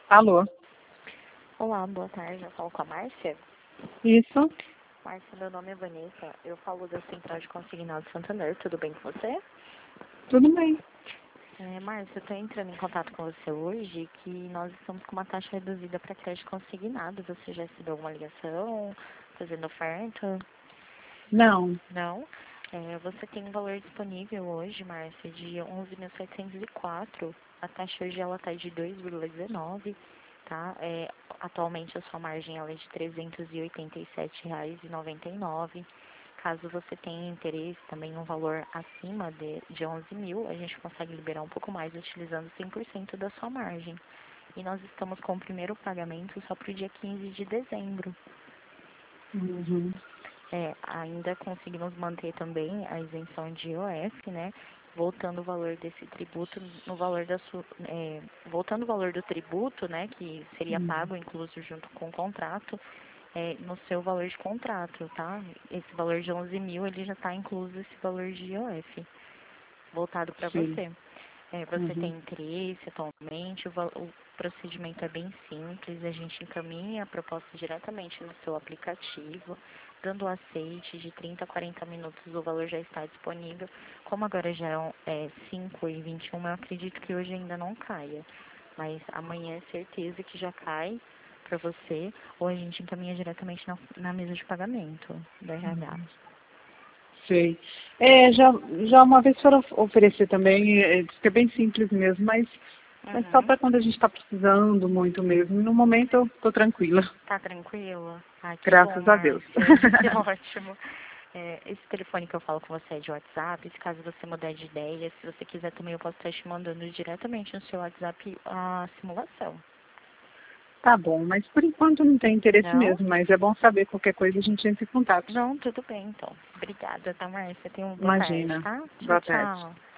Alô? Olá, boa tarde. Eu falo com a Márcia. Isso? Márcia, meu nome é Vanessa. Eu falo da Central de Consignados Santander. Tudo bem com você? Tudo bem. Márcia, eu estou entrando em contato com você hoje que nós estamos com uma taxa reduzida para crédito consignado. Você já recebeu alguma ligação fazendo oferta? Não. Não? Você tem um valor disponível hoje, Márcia, de 11.704. A taxa hoje ela está de 2,19, tá? Atualmente a sua margem ela é de R$ 387,99. Caso você tenha interesse também num valor acima de 11 mil, a gente consegue liberar um pouco mais utilizando 100% da sua margem. E nós estamos com o primeiro pagamento só para o dia 15 de dezembro. Uhum. Ainda conseguimos manter também a isenção de IOF, né? Voltando o valor desse tributo no valor voltando o valor do tributo, né, que seria pago incluso junto com o contrato, no seu valor de contrato, tá? Esse valor de 11 mil, ele já está incluso esse valor de IOF voltado para Sim. você. Você tem interesse atualmente, o procedimento é bem simples, a gente encaminha a proposta diretamente no seu aplicativo, dando o aceite de 30 a 40 minutos, o valor já está disponível. Como agora já é 5h21, eu acredito que hoje ainda não caia, mas amanhã é certeza que já cai para você, ou a gente encaminha diretamente na mesa de pagamento da RH. Sei. Já uma vez foram oferecer também, diz que é bem simples mesmo, mas só para quando a gente está precisando muito mesmo. No momento eu estou tranquila. Tá tranquilo? Ah, que Graças bom, a Deus. Márcia. Que ótimo. Esse telefone que eu falo com você é de WhatsApp, se caso você mudar de ideia, se você quiser também eu posso estar te mandando diretamente no seu WhatsApp a simulação. Tá bom, mas por enquanto não tem interesse Não? mesmo, mas é bom saber qualquer coisa a gente entra em contato. Não, tudo bem então. Obrigada, tá, Márcia? Tenha uma boa tarde, Imagina. tá? Tchau, Boa tarde. tchau.